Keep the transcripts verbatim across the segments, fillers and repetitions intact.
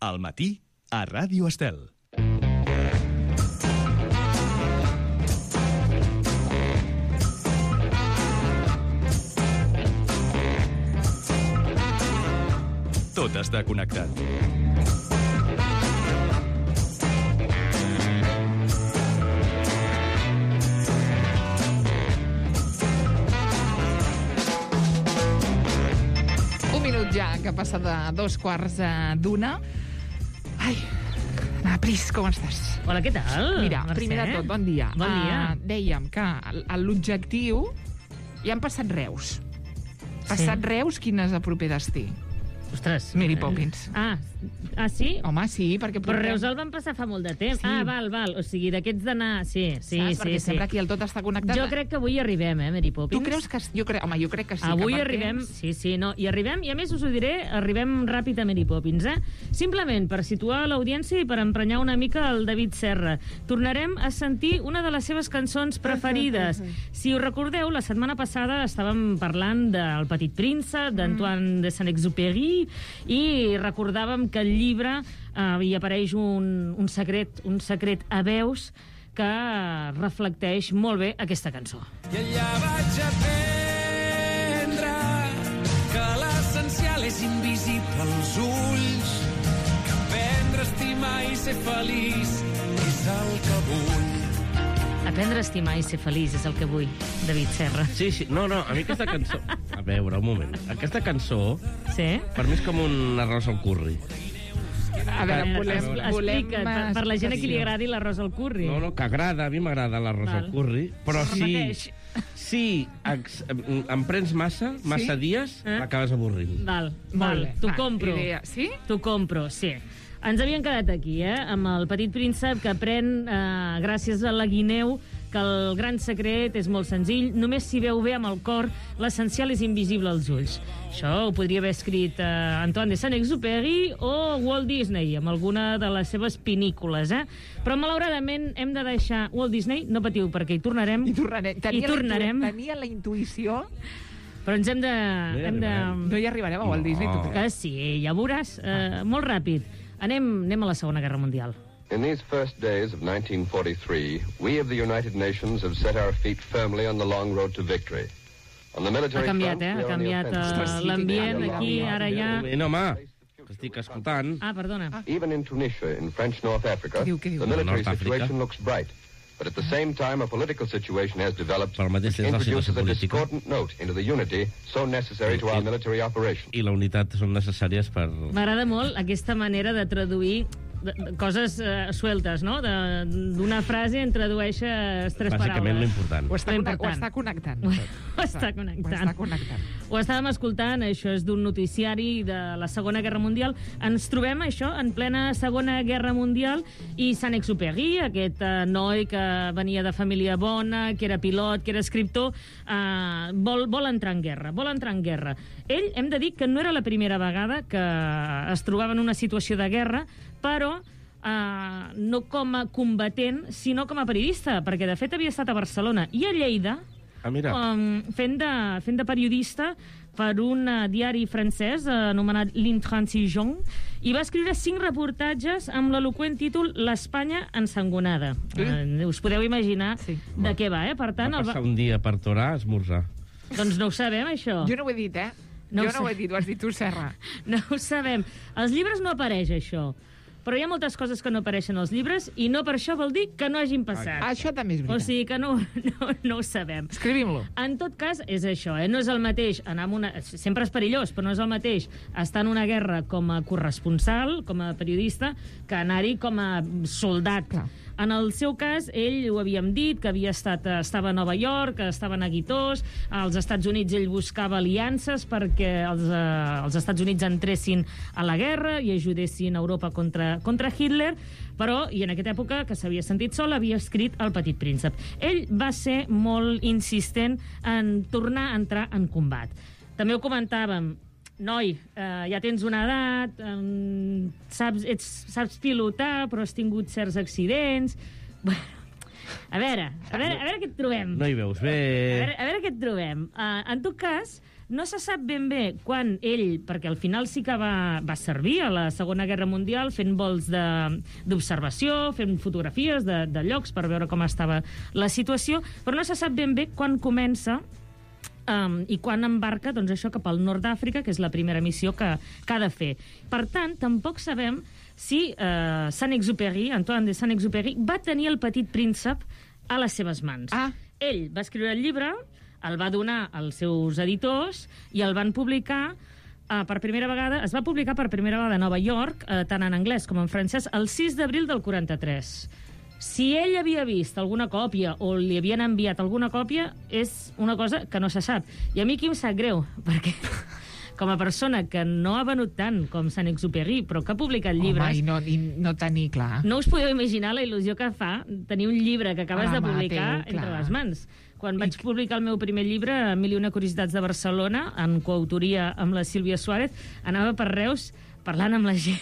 Al matí, a Ràdio Estel. Tot està connectat. Un minut ja, que passa de dos quarts d'una. Ai, Pris, com estàs? Hola, què tal? Mira, Mercè? primer de tot, bon dia. Bon dia. Uh, dèiem que l'objectiu... Ja han passat Reus. Passat Sí. Reus, quin és el proper destí? Ostres. Mary Poppins. Ah, ah sí? Home, sí, perquè... Però portem- Reus el van passar fa molt de temps. Sí. Ah, val, val. O sigui, d'aquests d'anar... Sí, sí, Saps? sí. Perquè sí. sempre aquí el tot està connectat. Jo crec que avui arribem, eh, Mary Poppins? Tu creus que... Jo crec... Home, jo crec que sí. Avui que per arribem, temps- sí, sí, no, i arribem, i a més us ho diré, arribem ràpid a Mary Poppins, eh? Simplement per situar l'audiència i per emprenyar una mica el David Serra. Tornarem a sentir una de les seves cançons preferides. Si us recordeu, la setmana passada estàvem parlant del Petit Príncep, d'Antoine de Saint-Exupéry, i recordàvem que al llibre eh, hi apareix un, un secret, un secret a veus que reflecteix molt bé aquesta cançó. I allà vaig aprendre que l'essencial és invisible als ulls, que aprendre a estimar i ser feliç és el que vull. Aprendre a estimar i ser feliç és el que vull, David Serra. Sí, sí. No, no, a mi aquesta cançó... A veure, un moment. Aquesta cançó, Sí? per mi és com un arròs al curri. A veure, Eh, volem... expl- volem Explica't, per, per la gent a qui li explicació. agradi l'arròs al curri. No, no, que agrada, a mi m'agrada l'arròs Val. al curri, però si, Repeteix. si ex, em, em prens massa, massa Sí? dies, Eh? m'acabes avorrint. Val, Molt val, bé. t'ho Va, compro. idea. Sí? T'ho compro, sí. Ens havien quedat aquí, eh, amb el Petit Príncep, que aprèn, eh, gràcies a la guineu, que el gran secret és molt senzill, només s'hi veu bé amb el cor, l'essencial és invisible als ulls. Això ho podria haver escrit eh, Antoine de Saint-Exupéry o Walt Disney, amb alguna de les seves pinícules, eh? Però, malauradament, hem de deixar Walt Disney, no patiu, perquè hi tornarem. I tornarem. Tenia I tornarem. La, intu- tenia la intuïció... Però ens hem de... hi hem de... arribarem. No hi arribarem a Walt Disney, tu No. creus? Que sí, ja veuràs. Eh, molt ràpid. Anem, anem a la Segona Guerra Mundial. In these first days of nineteen forty-three, we of the United Nations have set our feet firmly on the long road to victory. On the Ha military canviat, front, eh? we Ha are on the canviat offensive. eh, Ostres, sí, l'ambient tinc aquí, gaire. ara ja... Un moment, home, que estic escoltant. Ah, perdona. Even in Tunisia, in French North Africa, Què diu, què diu? the military North Africa. situation looks bright. But at the same time, a political situation has developed Pel mateix which temps, la introduces situació a política. discordant note into the unity so necessary to our military operation. I la unitat són necessàries per... M'agrada molt aquesta manera de traduir de, de, coses uh, sueltes, no? De- D'una frase en tradueixes tres Bàsicament paraules. l'important. Ho està, Lo connect, ho important. està connectant. Ho està connectant. Ho està connectant. Ho estàvem escoltant, això és d'un noticiari de la Segona Guerra Mundial. Ens trobem, això, en plena Segona Guerra Mundial, i Saint-Exupéry, aquest uh, noi que venia de família bona, que era pilot, que era escriptor, uh, vol, vol entrar en guerra, vol entrar en guerra. Ell, hem de dir que no era la primera vegada que es trobava en una situació de guerra, però uh, no com a combatent, sinó com a periodista, perquè de fet havia estat a Barcelona i a Lleida, Ah, mira. um, fent, de, fent de periodista per un uh, diari francès uh, anomenat L'Intransigeant, i va escriure cinc reportatges amb l'eloqüent títol L'Espanya ensangonada. Uh, us podeu imaginar Sí. de què va, eh? Per tant, Va el passar va... un dia per Torà a esmorzar. doncs no ho sabem, això. Jo no ho he dit, eh? No ho jo no ho sé. he dit, ho has dit tu, Serra. No ho sabem. Als llibres no apareix, això. Però hi ha moltes coses que no apareixen als llibres i no per això vol dir que no hagin passat. Això també és O veritat. sigui que no, no, no ho sabem. Escrivim-lo. En tot cas, és això, eh? No és el mateix anar en una... Sempre és perillós, però no és el mateix estar en una guerra com a corresponsal, com a periodista, que anar-hi com a soldat. Clar. En el seu cas, ell ho havíem dit, que havia estat, estava a Nova York, que estava a Neguitós, als Estats Units ell buscava aliances perquè els, eh, els Estats Units entressin a la guerra i ajudessin Europa contra, contra Hitler, però, i en aquesta època, que s'havia sentit sol, havia escrit El Petit Príncep. Ell va ser molt insistent en tornar a entrar en combat. També ho comentàvem, noi, eh, ja tens una edat, eh, saps, ets, saps pilotar, però has tingut certs accidents... Bueno, a veure, a veure, a veure què et trobem. No hi veus bé. A veure, a veure què et trobem. Uh, en tot cas, No se sap ben bé quan ell, perquè al final sí que va, va servir a la Segona Guerra Mundial fent vols d'observació, fent fotografies de, de llocs per veure com estava la situació, però no se sap ben bé quan comença Um, i quan embarca, doncs això, cap al nord d'Àfrica, que és la primera missió que, que ha de fer. Per tant, tampoc sabem si uh, Saint-Exupéry, Antoine de Saint-Exupéry, va tenir el Petit Príncep a les seves mans. Ah. Ell va escriure el llibre, el va donar als seus editors i el van publicar uh, per primera vegada, es va publicar per primera vegada a Nova York, uh, tant en anglès com en francès, el sis d'abril del quaranta-tres. Si ell havia vist alguna còpia o li havien enviat alguna còpia, és una cosa que no se sap. I a mi aquí em sap greu, perquè com a persona que no ha venut tant com Saint-Exupéry, però que ha publicat llibres... Home, i no, i no tenir clar. No us podeu imaginar la il·lusió que fa tenir un llibre que acabes A la de mà publicar teu, entre clar. les mans. Quan vaig publicar el meu primer llibre, Mil i una curiositats de Barcelona, en coautoria amb la Sílvia Suárez, anava per Reus parlant amb la gent.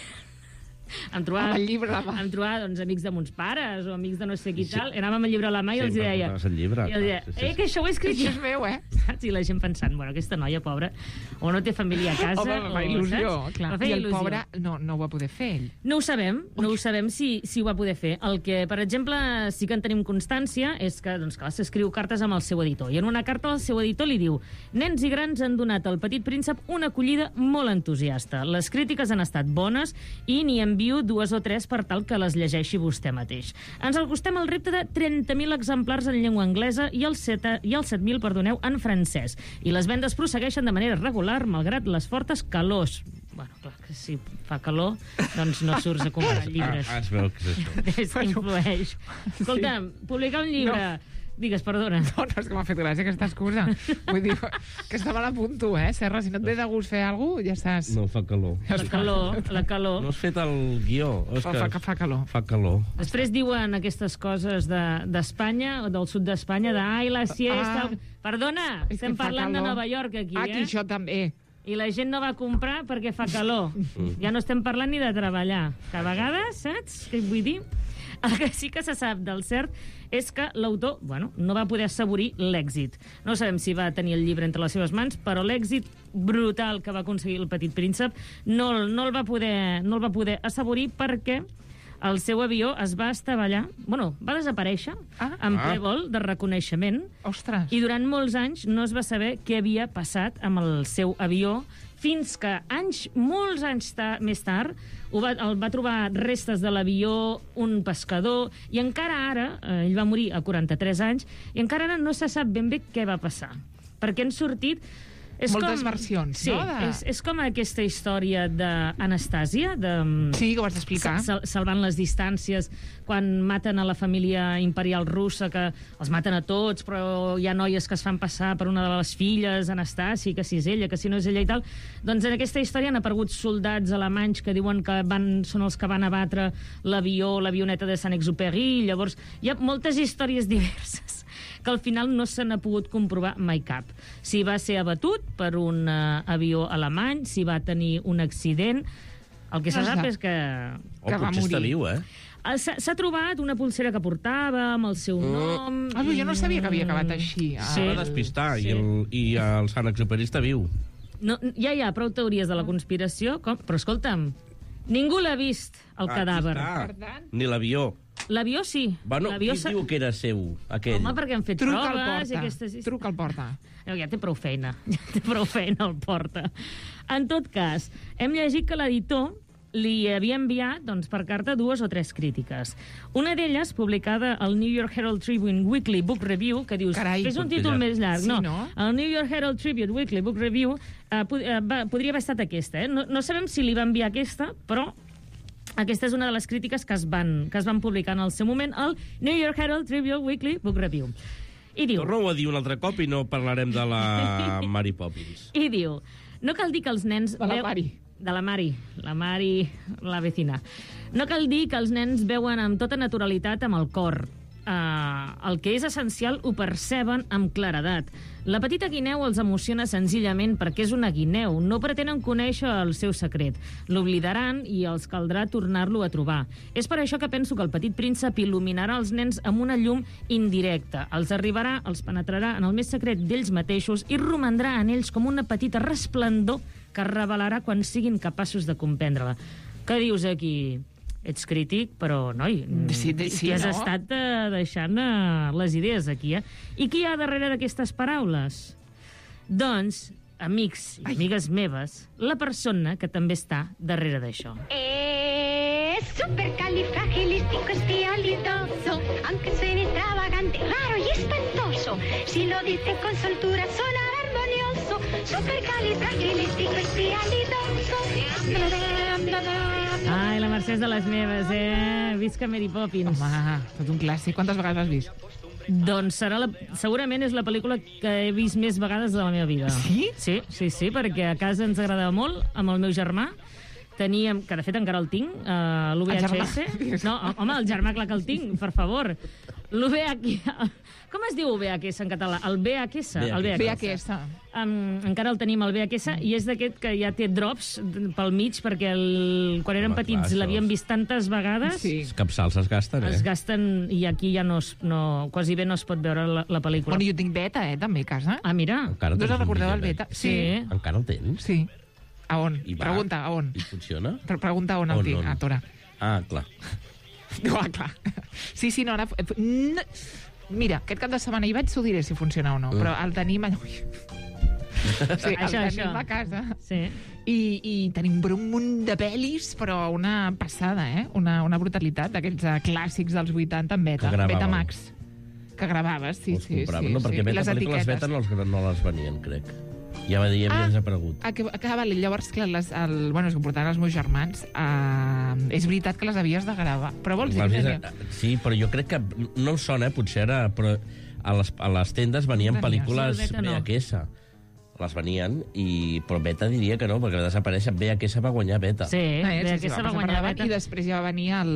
Em trobava, Amb el llibre a la mà. em trobava doncs, amics de mons pares o amics de no sé qui tal. Anàvem amb el llibre a la mà i els Sempre deia... portaves el llibre, i els deia, clar, sí, sí, eh, que això ho he escrit Això jo. és meu, eh? Saps? I la gent pensant, bueno, aquesta noia pobra, o no té família a casa... Home, la il·lusió, saps? clar. Va I fer el il·lusió. pobre no, no ho va poder fer, ell. No ho sabem, no ho sabem si, si ho va poder fer. El que, per exemple, sí que en tenim constància és que, doncs, que s'escriu cartes amb el seu editor. I en una carta el seu editor li diu: nens i grans han donat al Petit Príncep una acollida molt entusiasta. Les crítiques han estat bones i n'hi envio dues o tres per tal que les llegeixi vostè mateix. Ens acostem al repte de trenta mil exemplars en llengua anglesa i els set mil, perdoneu, en francès. I les vendes prossegueixen de manera regular, malgrat les fortes calors. Bueno, clar, que si fa calor, doncs no surts a comprar llibres. Ah, es veu que és això. És que influeix. Escolta'm, publicar un llibre... Digues, perdona. No, no, és que m'ha fet gràcia aquesta excusa. Vull dir, que estava a la punt tu, eh, Serra? Si no et ve de gust fer alguna cosa, ja estàs... No, fa calor. La calor, la calor. No has fet el guió. És Fa, que fa, fa calor. Fa calor. Després diuen aquestes coses d'Espanya, de, o del sud d'Espanya, de ai, la siesta... Ah. Perdona, És que estem fa parlant de calor. Nova York aquí, Aquí, eh? això també. I la gent no va comprar perquè fa calor. Ja no estem parlant ni de treballar. Que a vegades, saps què vull dir? El que sí que se sap del cert és que l'autor, bueno, no va poder assaborir l'èxit. No sabem si va tenir el llibre entre les seves mans, però l'èxit brutal que va aconseguir el Petit Príncep no, no, el va poder, no el va poder assaborir perquè el seu avió es va estavellar, bueno, va desaparèixer Ah. en Ah. ple vol de reconeixement Ostres. i durant molts anys no es va saber què havia passat amb el seu avió, fins que anys, molts anys ta més tard, ho va, el va trobar restes de l'avió un pescador, i encara ara, eh, ell va morir a quaranta-tres anys, i encara ara no se sap ben bé què va passar. Perquè han sortit... És Moltes com, versions, sí, no? De... És, és com aquesta història d'Anastàsia, de... Sí, que ho has d'explicar. Sal, salvant les distàncies, quan maten a la família imperial russa, que els maten a tots, però hi ha noies que es fan passar per una de les filles, Anastàcia, que si és ella, que si no és ella i tal. Doncs en aquesta història han aparegut soldats alemanys que diuen que van, són els que van abatre l'avió, l'avioneta de Saint-Exupéry. Llavors, hi ha moltes històries diverses que al final no se n'ha pogut comprovar mai cap. Si va ser abatut per un uh, avió alemany, si va tenir un accident... El que se No sap sap. és que... Oh, Que va potser està morir. viu, eh? Ah, S'ha s'ha trobat una pulsera que portava amb el seu nom... Ah, jo no sabia que havia acabat així. Ah. Sí. Va despistar, Sí. i, el, i el Sant Exupéry està viu. No, ja hi ha prou teories de la conspiració, com... però escolta'm, ningú l'ha vist, el Aquí cadàver. està. Per tant- Ni l'avió. L'avió sí. Bueno, qui L'avió s'ha- diu que era seu, aquell? Home, perquè han fet Truca al proves i porta. aquestes... Truca al porta. No, ja té prou feina. Ja té prou feina al porta. En tot cas, hem llegit que l'editor li havia enviat, doncs, per carta dues o tres crítiques. Una d'elles, publicada al New York Herald Tribune Weekly Book Review, que dius, Carai, és un que títol llarg. més llarg. Sí, no, no? el New York Herald Tribune Weekly Book Review eh, pod eh, va, podria haver estat aquesta. Eh? No, no sabem si li va enviar aquesta, però aquesta és una de les crítiques que es van, que es van publicar en el seu moment al New York Herald Tribune Weekly Book Review. I diu... Torna-ho a dir un altre cop i no parlarem de la Mary Poppins. I diu, no cal dir que els nens... De la veu- Mari. De la Mari, la Mari, la vecina. No cal dir que els nens veuen amb tota naturalitat amb el cor. Uh, el que és essencial ho perceben amb claredat. La petita guineu els emociona senzillament perquè és una guineu. No pretenen conèixer el seu secret. L'oblidaran i els caldrà tornar-lo a trobar. És per això que penso que el Petit Príncep il·luminarà els nens amb una llum indirecta. Els arribarà, els penetrarà en el més secret d'ells mateixos i romandrà en ells com una petita resplendor que revelarà quan siguin capaços de comprendre-la. Què dius aquí? Ets crític, però, noi, Sí, de- sí, t'hi has no? estat eh, deixant eh, les idees aquí, eh? I qui hi ha darrere d'aquestes paraules? Doncs, amics i amigues meves, la persona que també està darrere d'això. Es supercalifragilisticoespialidoso, aunque suene extravagante, raro y espantoso. Si lo dice con soltura, sonará armonioso. Supercalifragilisticoespialidoso. Ai, la Mercè és de les meves, eh? Visca Mary Poppins. Home, tot un clàssic. Quantes vegades l'has vist? Doncs serà la, segurament és la pel·lícula que he vist més vegades de la meva vida. Sí? Sí, sí, sí, perquè a casa ens agradava molt, amb el meu germà. Teníem, que de fet encara el tinc, uh, l'U V H S. El germà. No, home, el germà, clar que el tinc, per favor. L'U V H S... Com es diu U V H S en català? El V H S? El V H S. Um, encara el tenim, el V H S, i és d'aquest que ja té drops pel mig, perquè el, quan eren Home, petits clar, l'havíem això- vist tantes vegades... Sí. Els capçals es gasten, eh? Es gasten, i aquí ja no, es, no quasi bé no es pot veure la, la pel·lícula. Bueno, jo tinc beta, eh, també, a casa. Ah, mira. Encara No us tens un recordeu el vídeo, beta? eh? Sí. Encara el tens? Sí. A on? I va? Pregunta, a on? I funciona? Pre- Pregunta on el On, tinc, on? a Tora. Ah, clar. No, ah, clar. Sí, sí, no, ara... No. Mira, aquest cap de setmana hi vaig, s'ho diré si funciona o no, però el tenim... allà- Ui. Sí, el Això, tenim això. a casa. Sí. I, i tenim per un munt de pel·lis, però una passada, eh? Una, una brutalitat d'aquests uh, clàssics dels vuitanta en beta. Que gravàveu. Beta Max. Que gravaves, sí, Els sí, sí. compraven, no? sí. Perquè I beta, les pel·lícules etiquetes. beta no, els, no les venien, crec. Ja va dir, ja havia Ah, desaparegut. Ah, que, que vale. Llavors, clar, les, el, bueno, és que ho portaven els meus germans. Uh, és veritat que les havies de gravar. Però vols dir Les que havies- tenia- Sí, però jo crec que... No em sona, eh, potser era... Però a les, a les tendes venien No tenia. pel·lícules Sí, el beta no. V H S. Les venien, i, però beta diria que no, perquè va desaparèixer. V H S va guanyar beta. Sí, Eh, eh, sí, sí, aquesta va va passar per guanyar davant, beta. I després ja va venir el,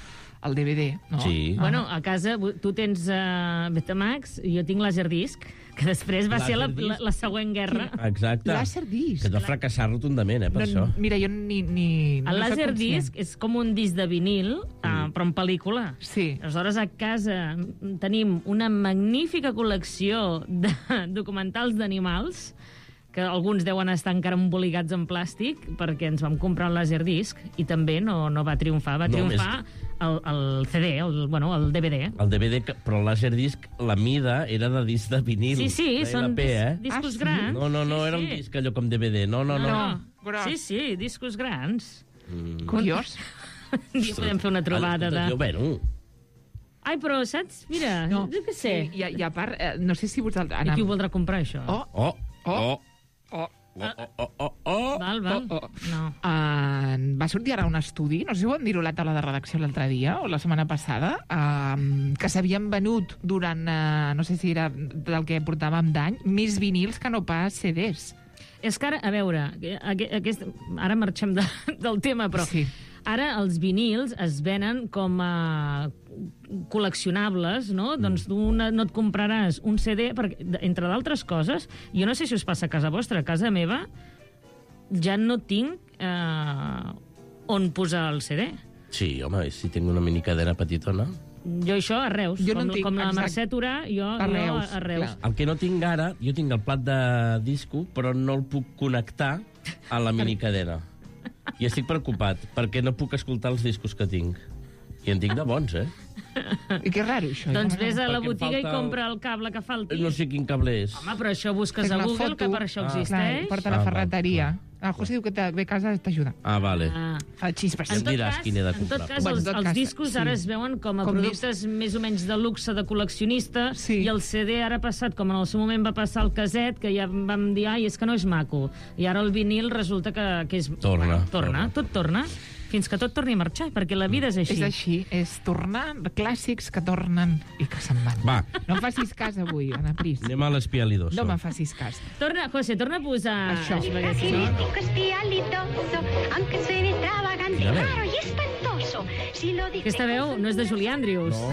el D V D, no? Sí. Bueno, a casa tu tens uh, Betamax i jo tinc Laserdisc, que després va ser la, la, Laserdisc? la següent guerra. Exacte. Laserdisc. Que et va fracassar rotundament, eh, per No, això. mira, jo ni... ni El no soc Laserdisc conscient. és com un disc de vinil, uh, però en pel·lícula. Sí. Aleshores, a casa tenim una magnífica col·lecció de documentals d'animals, que alguns deuen estar encara emboligats en plàstic, perquè ens vam comprar el Laserdisc i també no, no va triomfar. Va No, triomfar el, el C D, el, bueno, el D V D. El D V D, que- però el Laserdisc, la mida era de disc de vinil. Sí, sí, de són L P, eh? dis discos Ah, sí? grans. No, no, no, sí, era un sí. disc allò com D V D. No, no, no. No, Gros. sí, sí, discos grans. Mm. Curiós. Ja podem fer una trobada de... Jo, bueno, Ai, però saps? Mira, No. jo què sé. I, i a part, eh, no sé si vosaltres... I qui ho voldrà comprar, això? Oh, oh, Oh. oh, oh. oh, oh, oh, oh, oh. Val, val. Oh, oh. No. Uh, va sortir ara un estudi, no sé si ho vam dir a la taula de redacció l'altre dia o la setmana passada, uh, que s'havien venut durant, uh, no sé si era del que portàvem d'any, més vinils que no pas C Ds. És que ara, a veure, aqu aquest, ara marxem de, del tema, però Sí. ara els vinils es venen com a col·leccionables, no? Mm. Doncs tu una, no et compraràs un C D, perquè, de- entre d'altres coses, jo no sé si us passa a casa vostra, a casa meva ja no tinc eh, on posar el C D. Sí, home, si tinc una minicadena petitona. Jo això a Reus, Jo no com, en tinc, com la exacte. Mercè Torà, jo A jo Reus, a Reus. clar. El que no tinc ara, jo tinc el plat de disco, però no el puc connectar a la minicadena. I estic preocupat, perquè no puc escoltar els discos que tinc. I en tinc de bons, eh? I que raro, això. Doncs jo no- vés a la perquè em botiga i falta el- compra el cable que falti. No sé quin cable és. Home, però això busques Fes a una Google, foto. que per això Ah. Clar, existeix. porta a Ah, la val, ferreteria. El José diu que te, ve a casa t'ajuda. Ah, vale. Ah. Fa xispes. En En tot, diràs cas, quin he de en tot comprar. cas, Bueno, en els, tot els cas, discos sí. ara es veuen com a Com productes més o menys de luxe, de col·leccionista, Sí. i el C D ara ha passat, com en el seu moment va passar el caset, que ja vam dir, ai, és que no és maco. I ara el vinil resulta que, que és... Torna, Bueno, torna, torna. tot torna, fins que tot torni a marxar, perquè la vida és així. És així, és tornar, clàssics que tornen i que se'n van. Va, No em facis cas avui, Ana Pris. anem a l'espialidoso. No me'n facis cas. Torna, José, torna a posar... Això. Perquè si no- Califragilisticoespialidoso, aunque suene extravagante, Quina veu? raro y espantoso. Si lo dice Aquesta veu no és de Julie Andrews. No.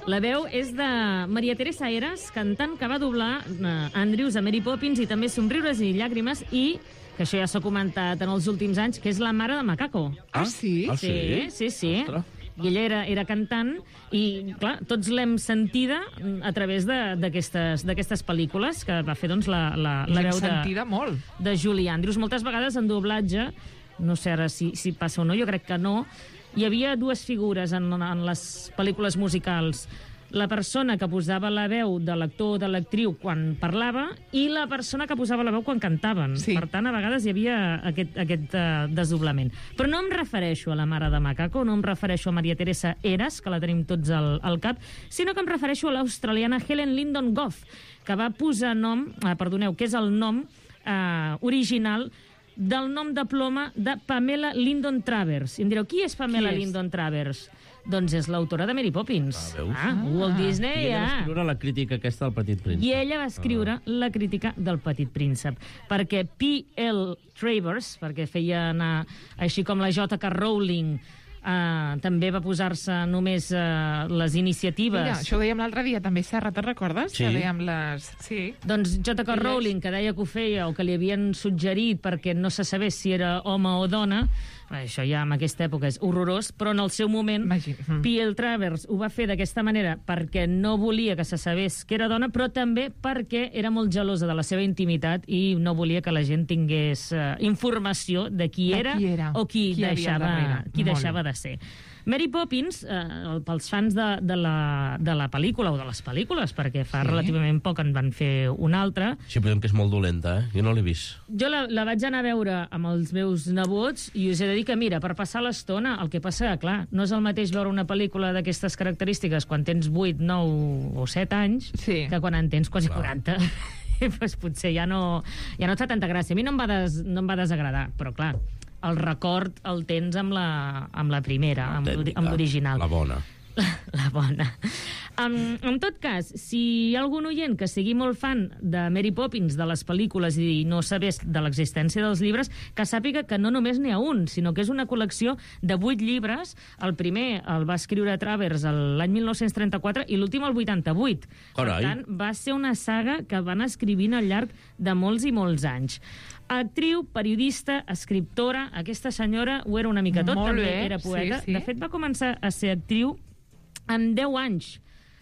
La veu és de Maria Teresa Eras, cantant que va doblar uh, Andrews a Mary Poppins i també Somriures i llàgrimes i, que això ja s'ha comentat en els últims anys, que és la mare de Macaco. Ah, sí? Ah, Sí, sí, sí. Ostres. I ella era, era cantant i, clar, tots l'hem sentida a través de- d'aquestes d'aquestes pel·lícules que va fer, doncs, la, la, la L'hem veu de, sentida molt. de Julie Andrews. Moltes vegades en doblatge, no sé ara si, si passa o no, jo crec que no, hi havia dues figures en, en les pel·lícules musicals. La persona que posava la veu de l'actor o de l'actriu quan parlava i la persona que posava la veu quan cantaven. Sí. Per tant, a vegades hi havia aquest, aquest uh, desdoblament. Però no em refereixo a la mare de Macaco, no em refereixo a Maria Teresa Eras, que la tenim tots al, al cap, sinó que em refereixo a l'australiana Helen Lyndon Goff, que va posar nom, eh, perdoneu, que és el nom eh, original del nom de ploma de Pamela Lyndon Travers. I em direu, qui és Pamela Qui és? Lyndon Travers? Doncs és l'autora de Mary Poppins. Ah, veus? Ah, Walt Disney, I ella va ja. escriure la crítica aquesta del Petit Príncep. I ella va escriure la crítica del Petit Príncep, perquè P L Travers, perquè feia anar així com la J K Rowling, eh, també va posar-se només eh, les iniciatives. Mira, això ho dèiem l'altre dia també, Serra, te'n recordes? Sí. Que dèiem les... Sí. Doncs J K Rowling, que deia que ho feia o que li havien suggerit perquè no se sabés si era home o dona, això ja en aquesta època és horrorós, però en el seu moment Imagina. Mm. P L Travers ho va fer d'aquesta manera perquè no volia que se sabés que era dona, però també perquè era molt gelosa de la seva intimitat i no volia que la gent tingués uh, informació de qui De era, qui era, o qui, qui hi havia deixava, darrere. qui Molt deixava de ser. Mary Poppins, eh, pels fans de, de, la, de la pel·lícula, o de les pel·lícules, perquè fa Sí. relativament poc en van fer una altra, Sí, podem que és molt dolenta, eh? Jo no l'he vist. jo la, la vaig anar a veure amb els meus nebots i us he de dir que, mira, per passar l'estona, el que passa, clar, no és el mateix veure una pel·lícula d'aquestes característiques quan tens vuit, nou o set anys Sí. que quan en tens quasi quaranta. Pues potser ja no, ja no et fa tanta gràcia. A mi no em va, des, no em va desagradar, però clar, el record el tens amb la, amb la primera, amb l'ori- amb l'original. La bona. La, la bona. Um, en tot cas, si hi ha algun oient que sigui molt fan de Mary Poppins, de les pel·lícules, i no sabés de l'existència dels llibres, que sàpiga que no només n'hi ha un, sinó que és una col·lecció de vuit llibres. El primer el va escriure Travers l'any mil nou-cents trenta-quatre i l'últim el vuitanta-vuit. Per Carai. tant, va ser una saga que van escrivint al llarg de molts i molts anys. Actriu, periodista, escriptora, aquesta senyora ho era una mica tot, Molt també bé, era poeta. sí, sí. De fet, va començar a ser actriu amb deu anys.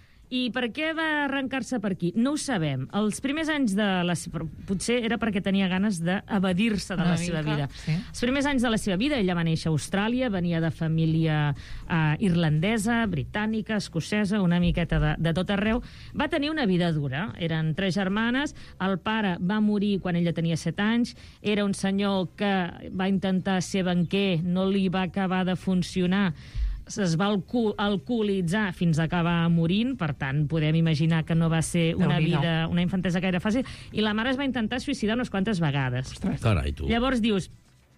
I per què va arrencar-se per aquí? No ho sabem. Els primers anys de la... Potser era perquè tenia ganes d'evadir-se de Una la seva mica, vida. sí. Els primers anys de la seva vida, ella va néixer a Austràlia, venia de família eh, irlandesa, britànica, escocesa, una miqueta de, de tot arreu. Va tenir una vida dura. Eren tres germanes, el pare va morir quan ella tenia set anys, era un senyor que va intentar ser banquer, no li va acabar de funcionar, es va alco alcoholitzar fins a acabar morint, per tant, podem imaginar que no va ser una Déu-n'hi-do. vida, una infantesa gaire fàcil, i la mare es va intentar suïcidar unes quantes vegades. Carai, tu. Llavors dius,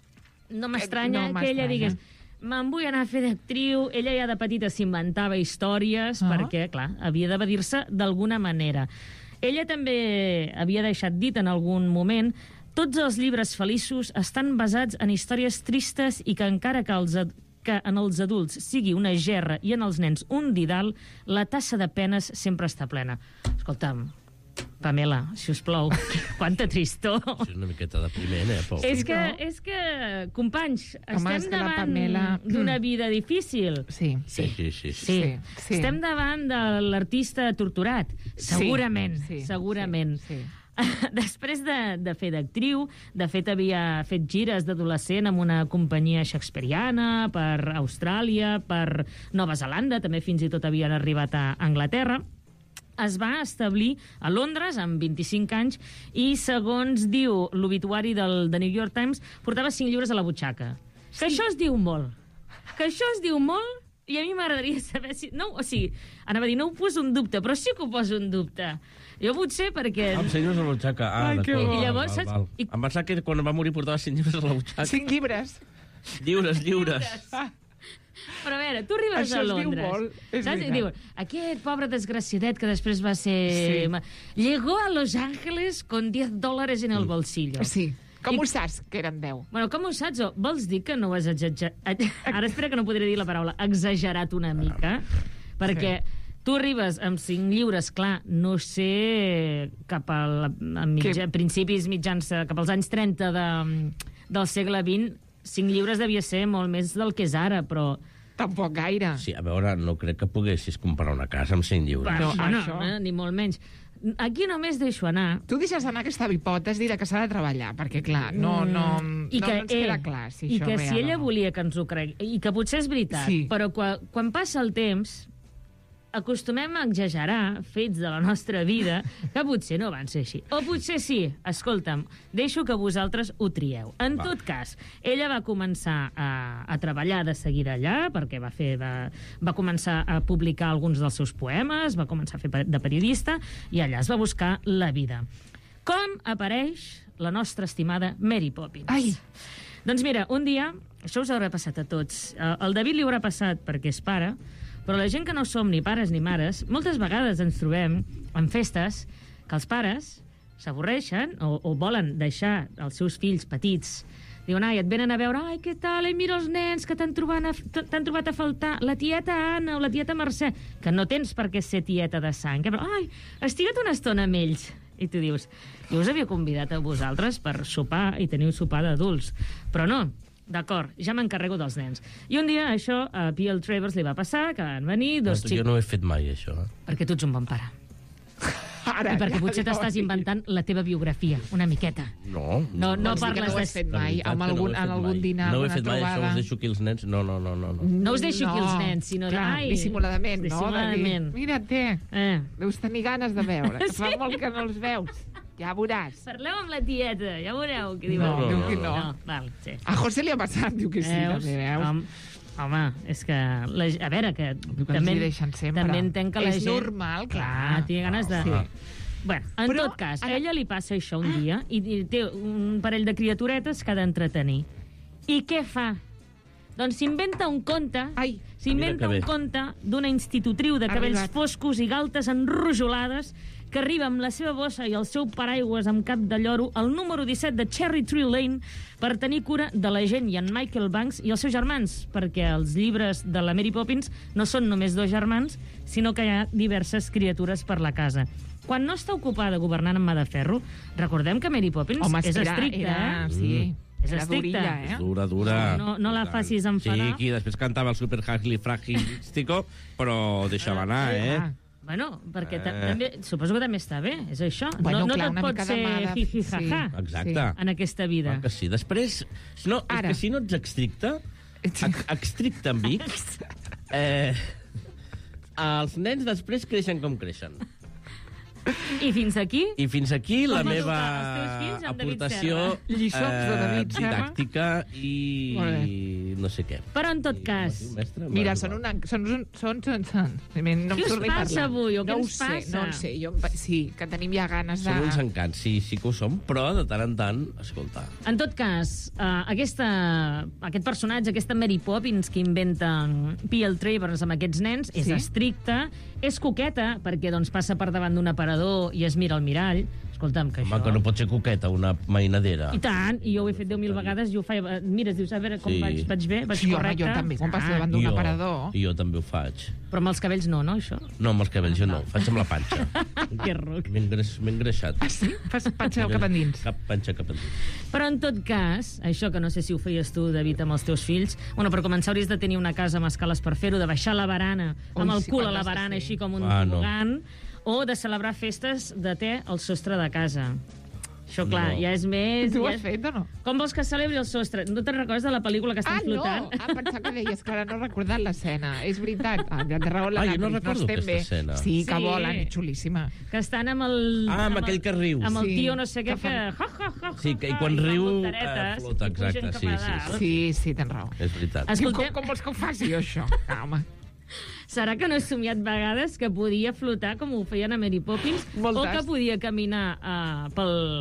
no m'estranya no que ella m'estranya. digués me'n vull anar a fer d'actriu. Ella ja de petita s'inventava històries Ah. perquè, clar, havia d'evadir-se d'alguna manera. Ella també havia deixat dit en algun moment tots els llibres feliços estan basats en històries tristes i que encara que els ad- que en els adults sigui una gerra i en els nens un didal, la tassa de penes sempre està plena. Escolta'm, Pamela, si us plou, quanta tristor. És una miqueta depriment, eh? Pau? És Sí, que, no? és que, companys, Home, és estem que la davant Pamela- d'una Mm. vida difícil. Sí. Sí, sí, sí. sí. Sí. Sí, sí. Estem davant de l'artista torturat. Segurament, Sí, sí, segurament. sí, sí. Després de, de fer d'actriu, de fet havia fet gires d'adolescent amb una companyia shakespeariana, per Austràlia, per Nova Zelanda, també fins i tot havien arribat a Anglaterra. Es va establir a Londres amb vint-i-cinc anys i, segons diu l'obituari del The New York Times, portava cinc llibres a la butxaca. Que això es diu molt. Que això es diu molt i a mi m'agradaria saber si... No, o sigui, anava a dir, no ho poso en dubte, però sí que ho poso en dubte. Jo potser perquè... Ah, amb cinc llibres a la butxaca. Ah, Ai, que d'acord. bo. I llavors, Val, saps? val. I- Em pensava que quan va morir portava cinc llibres a la butxaca. Cinc llibres. Lliures, lliures. Però a veure, tu arribes Això a es diu Londres. molt, és saps? I veritat. diuen, aquest pobre desgraciadet que després va ser... Sí. Llegó a Los Ángeles con diez dólares en el bolsillo. Sí. Com I- ho saps, que eren deu? Bueno, com ho saps? O vols dir que no ho has exagerat... Ara espera que no podré dir la paraula exagerat una mica, perquè Tu arribes amb cinc lliures, clar, no sé, cap al, a mitja, Que- principis mitjans, cap als anys trenta de, del segle vint, cinc lliures devia ser molt més del que és ara, però... Tampoc gaire. Sí, a veure, no crec que poguessis comprar una casa amb cinc lliures. No, bueno, això- eh, ni molt menys. Aquí només deixo anar... Tu deixes anar aquesta hipòtesi de que s'ha de treballar, perquè, clar, no, no, I no, que, no ens queda eh, clar si I això que és real si ella o no. volia que ens ho cregui, i que potser és veritat, Sí. però quan, quan passa el temps acostumem a exagerar fets de la nostra vida que potser no van ser així. O potser sí, escolta'm, deixo que vosaltres ho trieu. En Va. tot cas, ella va començar a, a treballar de seguida allà, perquè va, fer, va, va començar a publicar alguns dels seus poemes, va començar a fer de periodista, i allà es va buscar la vida. Com apareix la nostra estimada Mary Poppins? Ai! Doncs mira, un dia, això us haurà passat a tots, eh, el David li haurà passat perquè és pare, però la gent que no som ni pares ni mares, moltes vegades ens trobem en festes que els pares s'avorreixen o, o volen deixar els seus fills petits. Diuen, ai, et venen a veure, ai, què tal, ai, mira els nens que t'han trobat, a, t'han trobat a faltar, la tieta Anna o la tieta Mercè, que no tens per què ser tieta de sang, eh? Però, ai, estiga't una estona amb ells. I tu dius, jo us havia convidat a vosaltres per sopar i tenir un sopar d'adults, però no. D'acord, ja m'encarrego dels nens. I un dia això a P L Travers li va passar, que van venir dos Jo xics... no ho he fet mai, això. eh? Perquè tu ets un bon pare. Ara, I perquè ja, potser ja, t'estàs sí. inventant la teva biografia, una miqueta. No, No, no Vols dir que parles no ho de- has fet La mai, veritat amb que no ho algun, he fet en algun mai. dinar, no ho he alguna fet mai, això trobada? us deixo aquí els nens. No, no, no, no. no. No us deixo aquí els nens, sinó de... clar, Ai, dissimuladament, no? De dir, dissimuladament. mira, té, Eh. deus tenir ganes de veure, que fa molt que no els veus. Ja veuràs. Parleu amb la tieta, ja veureu què diu. No, no, diu no, que no. no. No, val, sí. A José li ha passat, diu que sí, Veus? també, veus? Home, home, és que... La, a veure, que... Diu que també, els hi deixen sempre. també entenc que la És gent... normal, clar. Clar, té ganes de... Sí. Bueno, en Però, tot cas, a ara- ella li passa això un dia i i té un parell de criaturetes que ha d'entretenir. I què fa? Doncs s'inventa un conte... Ai, S'inventa mira que un bé. conte d'una institutriu de Ha cabells arribat. foscos i galtes enrojolades que arriba amb la seva bossa i el seu paraigües amb cap de lloro al número disset de Cherry Tree Lane per tenir cura de la gent i en Michael Banks i els seus germans, perquè els llibres de la Mary Poppins no són només dos germans, sinó que hi ha diverses criatures per la casa. Quan no està ocupada governant amb mà de ferro, recordem que Mary Poppins home, és era, estricta, era, eh? sí, És era estricta. durilla, eh? Dura, dura. No, no la I tant. facis enfadar. Sí, qui després cantava el Super Hagli Fragilístico, però deixava anar, eh? Ah, Bueno, perquè ta- Eh. també, suposo que també està bé, és això. Bueno, no no clar, tot una pot mica de ser mà de- jiji sí. jaja Exacte. en aquesta vida. Clar que sí. Després, no, Ara. és que si no ets estricte, ex- estricte amb X, eh, els nens després creixen com creixen. I fins aquí? I fins aquí la Com meva educar els teus fills amb David aportació Serra. Lliçons de David Serra. didàctica i Molt no sé què. Però en tot cas... I, mestre, Mira, va, són va. una... Són, són, són, són, són. No em Què us surt ni passa parlar. avui, o què no ens ho sé, passa? no ho sé. Jo, em pa- sí, que tenim ja ganes de... Són uns encants, sí, sí que ho som, però de tant en tant, escolta, En tot cas, uh, aquesta, aquest personatge, aquesta Mary Poppins que inventa P L Travers amb aquests nens, és Sí? estricta, és coqueta, perquè doncs, passa per davant d'un aparador i es mira al mirall. Escolta'm, que home, això... que no pot ser coqueta, una mainadera. I tant, i jo ho he fet deu mil vegades, i ho faig... Mira, dius, a veure com Sí. vaig, vaig bé, vaig Sí, home, correcte. jo també, quan passo Ah, davant d'un jo, aparador... I jo també ho faig. Però amb els cabells no, no, això? No, amb els cabells jo no, ho faig amb la panxa. Que ruc. M'he engres, m'he engreixat. Ah, sí? Fas panxa cap endins. Cap panxa cap endins. Però en tot cas, això que no sé si ho feies tu, David, amb els teus fills, bueno, per començar hauries de tenir una casa amb escales per fer-ho, de baixar la barana, Ui, amb el sí, cul quan a la has de barana, fer. així com un Ah, no. tobogan, o de celebrar festes de te al sostre de casa. Això, clar, No. ja és més... Tu ho ja has és... fet o no? Com vols que celebri el sostre? No te'n recordes de la pel·lícula que estan Ah, no! flotant? Ah, pensava que deies que ara no he recordat l'escena. És veritat. Ah, ja té raó la Ah, jo no Beatriz, recordo estem aquesta bé. escena. Sí, que Sí. volen, és xulíssima. Que estan amb el... Ah, amb el- aquell que riu. Amb el Sí, tio no sé què, que que... fan- Ja, ja, ja, Sí, que- i ja, quan fa riu, voltaretes eh, flota, i pugen exacte, cap sí, a sí, dalt. Sí, sí, tens raó. És veritat. Es- Diu, Escoltem- com, com vols que ho faci, jo, això? Ah, home. Serà que no he somiat vegades que podia flotar com ho feien a Mary Poppins Moltes. o que podia caminar uh, pel,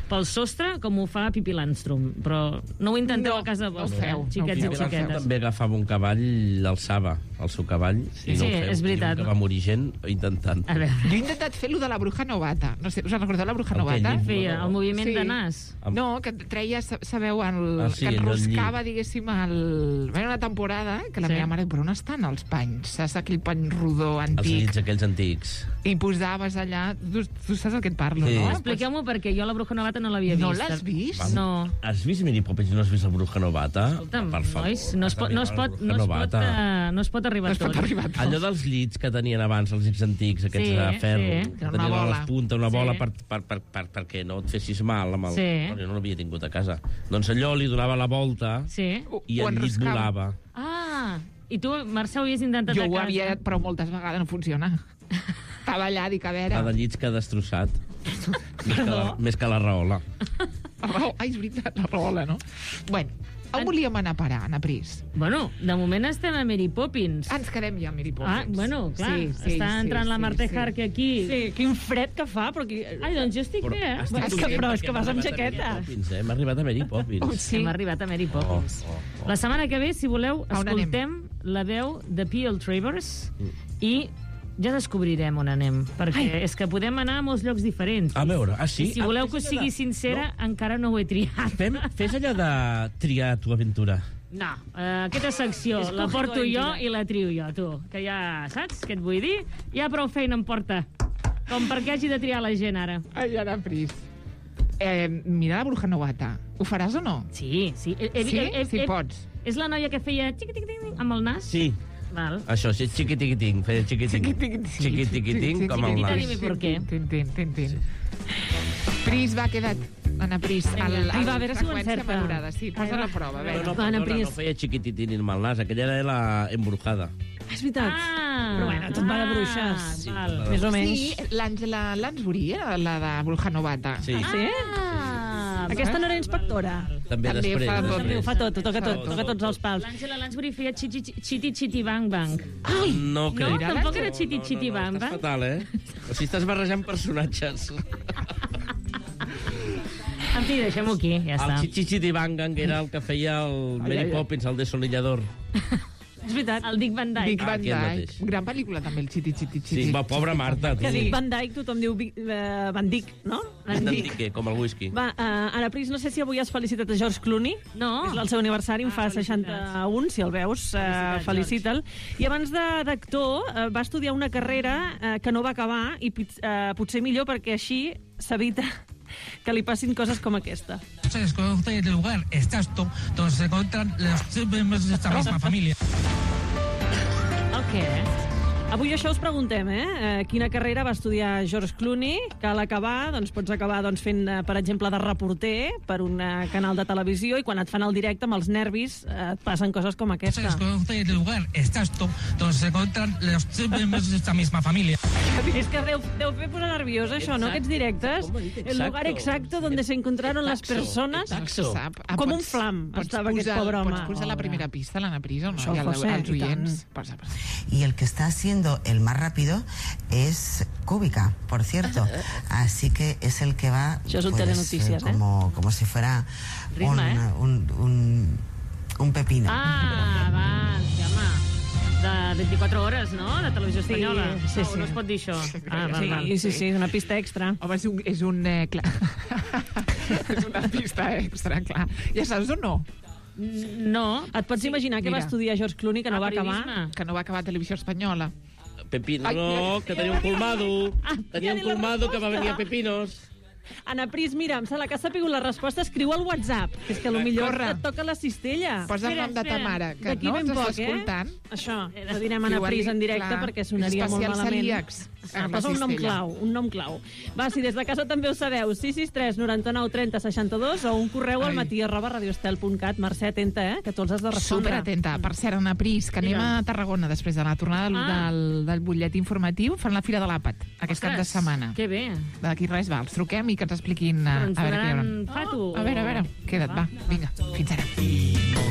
pel sostre com ho fa Pippi Landstrum. Però no ho intenteu No, a casa no ho vostra, feu, eh, xiquets no i ho feu. xiquetes. També agafava un cavall, l'alçava, el seu cavall, i no Sí, ho feu. és veritat. Diuen que va morir gent intentant. A veure, Jo he intentat fer-lo de la bruja novata. No sé, us en recordeu la bruja El què, novata? llit? feia el moviment Sí. de nas. Amb- No, que treia, sa- sabeu, el, Ah, sí, que allò al llit. enroscava, diguéssim, el... Hi una temporada que la Sí. meva mare diu, però on estan els panys? Saps aquell pany rodó Els antic? llits aquells antics. I posaves allà... Tu, tu saps el que et parlo, Sí. no? Expliqueu-m'ho perquè jo la Bruja Novata no l'havia vist. No l'has vist? No. Has vist Mary Poppins i no has vist la Bruja Novata? Escolta'm, Per favor. nois, no es pot, no es pot, no es pot, Novata. uh, no es pot arribar No es a tot. pot arribar a tot. Allò dels llits que tenien abans, els llits antics, aquests Sí, de ferro, sí. que Una tenien a bola. les puntes una Sí. bola per, per, per, per, perquè no et fessis mal amb el... Sí. Bueno, jo no l'havia tingut a casa. Doncs allò li donava la volta Sí. i Ho el llit enroscava. volava. Ah, i tu, Mercè, ho havies intentat Jo a ho casa? havia, però moltes vegades no funciona. Estava allà, dic, a La veure... de llits que ha destrossat. més, que la, més que la raola. La raó... Ai, és veritat, la raola, no? Bueno, on volíem anar a parar, Anna Pris? Bueno, de moment estem a Mary Poppins. Ah, ens quedem ja a Mary Poppins. Ah, bueno, clar, Sí, sí, està sí, entrant la sí, Marta sí. Harke aquí. Sí, quin fred que fa, però... Qui... Ai, doncs jo estic bé, eh? estic és que- content però és perquè que vas hem amb arribat a Mary jaqueta. Poppins, eh? Hem arribat a Mary Poppins. Sí. Hem arribat a Mary Poppins. Oh, oh, oh. La setmana que ve, si voleu, A on escoltem la veu de P L Travers Mm. i ja descobrirem on anem, perquè Ai. és que podem anar a molts llocs diferents. A veure, ah, sí? I si Ah, voleu fes que us allò sigui de- sincera, encara no ho he triat. Fem, fes allò de triar tu aventura. No, uh, aquesta secció És la com porto tu, jo Aventura. i la trio jo, tu. Que ja saps què et vull dir? Ja prou feina em porta. Com perquè hagi de triar la gent ara. Ai, Anna Pris. Eh, mira la bruja novata. Ho faràs o no? Sí, sí. He, he, Sí? he, he, Sí he, pots. És la noia que feia xiqui-tiqui-ting amb el nas? Sí, Val. això, sí, xiqui-tiqui-ting, feia xiqui-tiqui-ting. Xiqui-tiqui-ting, com el Xiquitita, nas. dime por qué. Tintin, tintin. Pris, va, queda't. Anna Pris. Vinga. el- Ai, el va, a veure si ho freqüència encerta. madurada. Sí, posa la prova. A No, veure. no, Va, Anna perdona, Pris. no feia xiquititín amb el nas, aquella era la embrujada. És veritat. Ah! Però bueno, tot va de bruixes. Sí, val. tot va de Més o menys. Sí, l'Àngela Lansbury, eh, la de bruja novata. Sí, Sí? Ah, Aquesta no era inspectora. també També després. fa tot. després. També ho fa tot, ho toca tot, toca tots els pals. L'Àngela Lansbury feia Chiti Chiti Chiti Bang Bang. No No, crec. tampoc era Chiti Chiti Bang Estàs Bang. fatal, eh? O sigui, estàs barrejant personatges. En fi, deixem-ho aquí, ja El està. Chichichi Bang Gang era el que feia el Mary ai, ai. Poppins, el desolillador. És veritat. El Dick Van Dyke. Dick Ah, Van aquí el Dyke. mateix. Gran pel·lícula, també, el Chiti Chiti Chiti. Sí, va, pobra Marta, tu. Que dic Van Dyke, tothom diu Vic- eh, Van Dyck, no? Van Dyke, com el whisky. Va, uh, Anna Pris, no sé si avui has felicitat a George Clooney. No. És el seu aniversari, en Ah, fa seixanta-un, si el veus, uh, Felicitats, felicita'l. I abans de- d'actor, uh, va estudiar una carrera uh, que no va acabar, i uh, potser millor perquè així s'evita que li passin coses com aquesta. Se desconoce el lugar exacto donde se encuentran los miembros de esta misma familia. El què? Avui això us preguntem, eh? eh? Quina carrera va estudiar George Clooney? Que a l'acabar, doncs, pots acabar doncs, fent, eh, per exemple, de reporter per un eh, canal de televisió i quan et fan el directe amb els nervis eh, et passen coses com Se aquesta. desconoce el lugar exacto donde se encuentran los miembros de esta misma familia. És que deu, deu fer posar nerviós, això, no? Aquests directes. Com ho ha dit? El lugar exacto donde se encontraron las Exacto, personas. exacto. Se sap. Ah, Com pots- un flam pots estava aquest posar- pobre home. Pots posar la primera pista, l'Anna Pris, o no? Això, I el- José, als i tant. oients. Posa, posa. Y el que está siendo el más rápido es Cúbica, por cierto. Así que es el que va Això és un pues, Telenoticias, eh, como, como si fuera un, Ritme, eh? un, un, un pepino. Ah, va, sí, home. De vint-i-quatre hores, no?, de televisió Sí, espanyola. sí, no, sí. no es pot dir això. Ah, val, val. Sí, sí, sí, una pista extra. Home, és un... És un eh, clar. és una pista extra, clar. Ja saps o no? No. Et pots imaginar que mira. va estudiar George Clooney, que no Ah, va acabar? periodisme. Que no va acabar a Televisió Espanyola. Pepino, Ai, no, ai, que tenia un colmado. Tenia un ja ni la colmado que va resposta. venir a Pepinos. Anna Pris, mira, em sembla que has sapigut la resposta. Escriu al WhatsApp, que és que potser Corre. et toca la cistella. Posa el Espera, nom de ta espera. mare, que D'aquí no ben ens poc, està escoltant. eh? Això, ho direm Anna Diu-li, Pris en directe clar, perquè sonaria molt especial malament. celíacs. Ah, amb la posa un nom cistella. clau, un nom clau. Va, si des de casa també ho sabeu, sis sis tres, noranta-nou, trenta, seixanta-dos o un correu al Ai. matí arroba radioestel punt cat. Mercè, atenta, eh? Que tu els has de respondre. Superatenta. Per cert, Anna Pris, que anem Digue'm. a Tarragona després de la tornada del, Ah. del, del butlletí informatiu. Fan la Fira de l'Àpat aquest cap de Ostres, setmana. Que bé. D'aquí res, va, els truquem i que ens expliquin... Però A, ens a veure què hi haurà. donaran fato. A veure, a veure, queda't, va, vinga, fins ara.